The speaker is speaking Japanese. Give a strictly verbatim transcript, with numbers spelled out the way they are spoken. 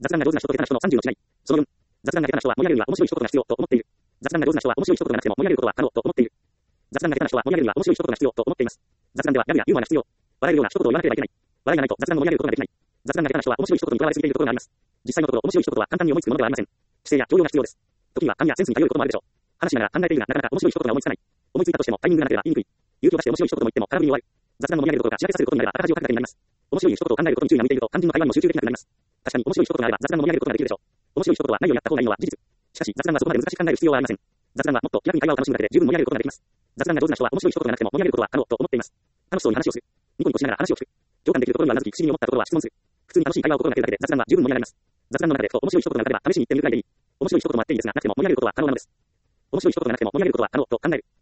雑談が上手な人と下手な人のさんじゅうの違い。そのよん、雑談が下手な人は盛り上げるには面白い一言が必要と思っている。雑談が上手な人は面白い一言がなくても盛り上げることは可能と思っている。雑談が下手な人は盛り上げるには面白い一言が必要と思っています。雑談ではギャグやユーモアが必要。笑えるような一言を言わなければいけない。笑いがないと雑談も盛り上げることができない。雑談が下手な人は面白い一言にとらわれすぎているところがあります。実際のところ面白い一言は簡単に思いつくものではありません。姿勢や教養が必要です。時には勘やセンスに頼ることもあるでしょう。話しながら考えているがなかなか面白い一言が思いつかない。思いついたとしてもタイミングがなければ言いにくい。勇気を出して面白い一言も言っても空振りに終わる。雑談の盛り上げることがしらけさせることになれば赤字をかけた手になります。面白い一言を考えることに注意が向いていると肝心の会話にも集中できなくなります。確かに面白い一言があれば雑談の盛り上げることができるでしょう。面白い一言はないようにやった方がいいのは事実。しかし雑談はそこまで難しく考える必要はありません。雑談はもっと気楽に会話を楽しむだけで十分盛り上げることができます。雑談が上手な人は面白い一言がなくても盛り上げることは可能と思っています。楽しそうに話をする。ニコニコしながら話を聞く。共感できるところにはうなずき、不思議に思ったところは質問する。普通に楽しい会話を心がけるだけで雑談は十分盛り上がります。雑談の中でふと面白い一言が浮かべば試しに言ってみるくらいでいい。面白い一言もあっていいですがなくても盛り上げることは可能なのです。面白い一言がなくても盛り上げることは可能と考える。